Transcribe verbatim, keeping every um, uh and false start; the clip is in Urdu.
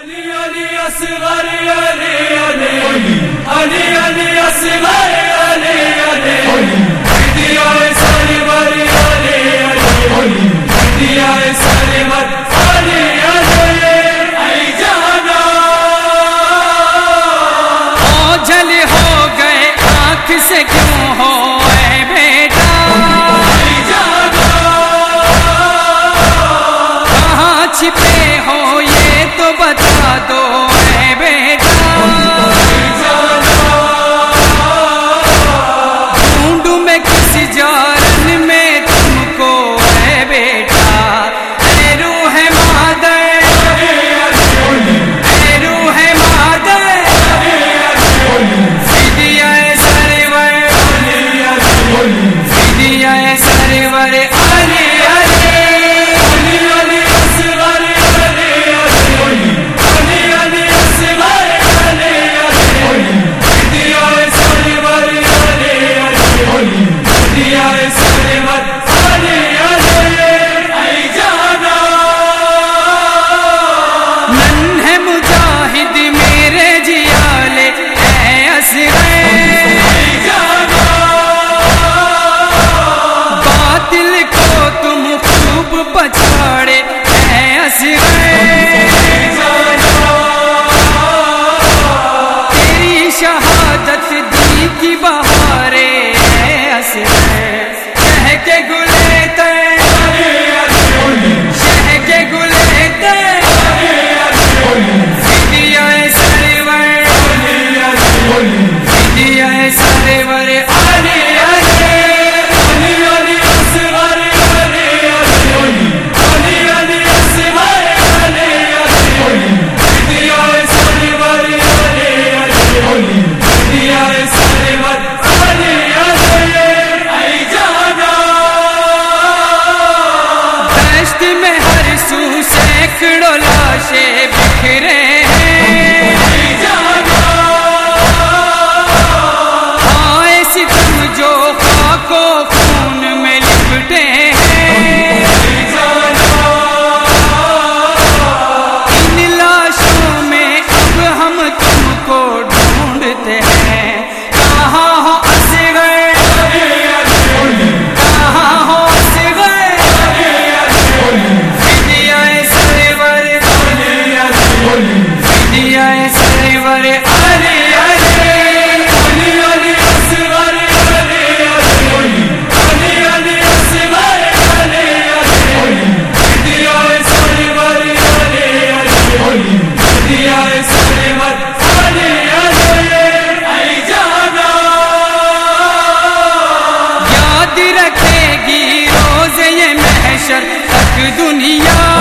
علی علی اصغر علی علی علی علی اصغر علی علی دیا سرور علی علی دیا سرور علی علی ای جانا اوجھل ہو گئے آنکھ سے کیوں ہو اے بیٹا ای جانا کہاں چھپے ہو یہ تو بتا دو اے بیٹا ڈھونڈوں میں کس جارن میں تم کو اے بیٹا اے روح مادر اے روح مادر فدیہ سرور فدیہ سرور علی تیری شہادت دی کی بہارے شہ کے گلے تے شہ کے گلے تے فدیہ سرور فدیہ سرور علی سینکڑوں لاشیں بکھرے ہیں آئے ستم جو خاک و خون میں لپٹے ہیں ان لاشوں میں اب ہم تم کو ڈھونڈتے ہیں کہاں ہو اصغر کہاں ہو اصغر فدیہ سرور علی علی اصغر علی علی علی اصغر علی فدیہ سرور علی فدیہ سرور علی ای جانا یاد رکھے گی روز یہ محشر تک دنیا